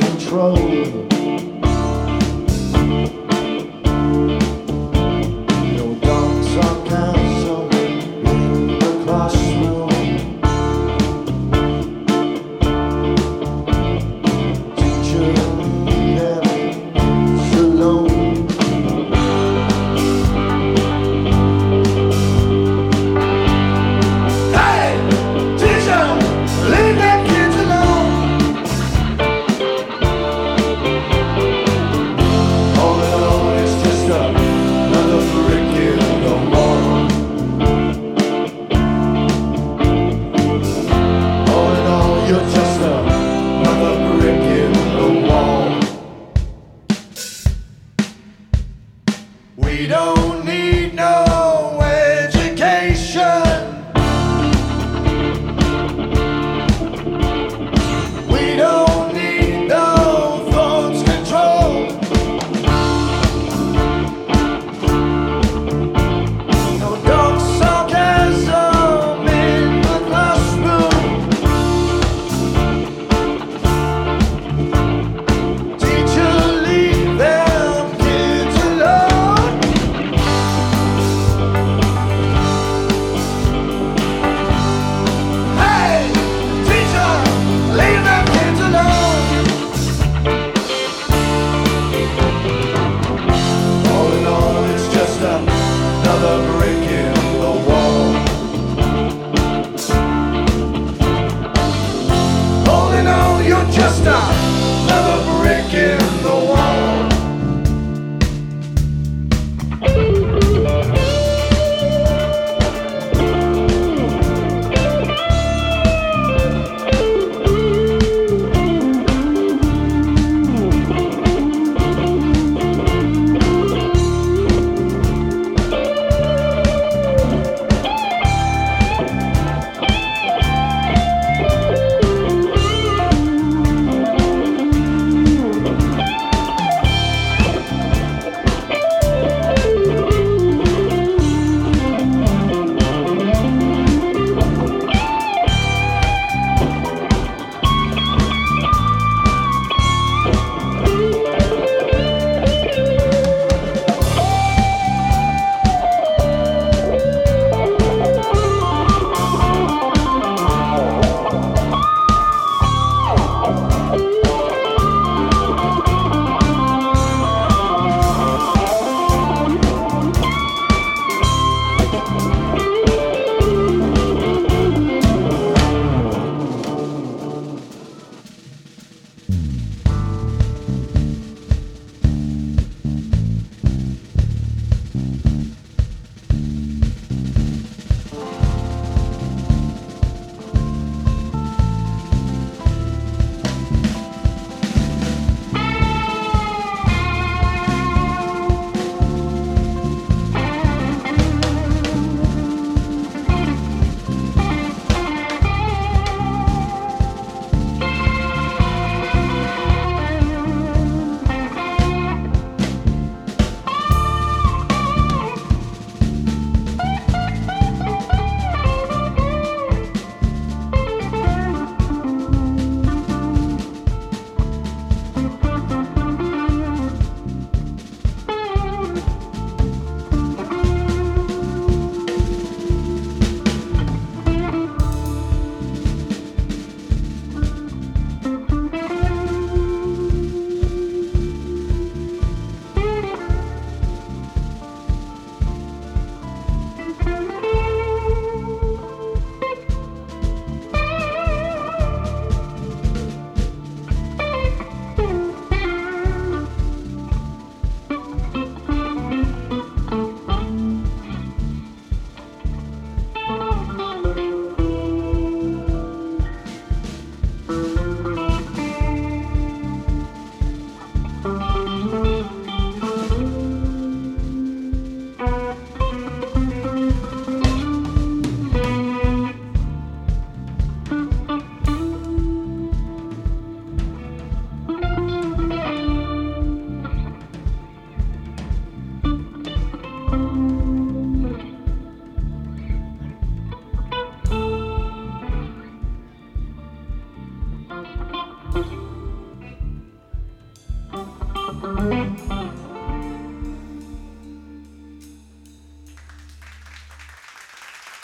control. No dark sarcasm in the classroom. Teacher, leave them alone. Hey, teacher, leave them kids alone. All in all, it's just another brick in the wall. All in all, you're just another brick in the wall. We don't need no education. We don't need no thoughts control. No dark sarcasm in the classroom. Teacher, leave them kids alone. Hey, teacher, leave them kids alone. All in all, it's just another brick in the wall. All in all, you're just another brick in the wall.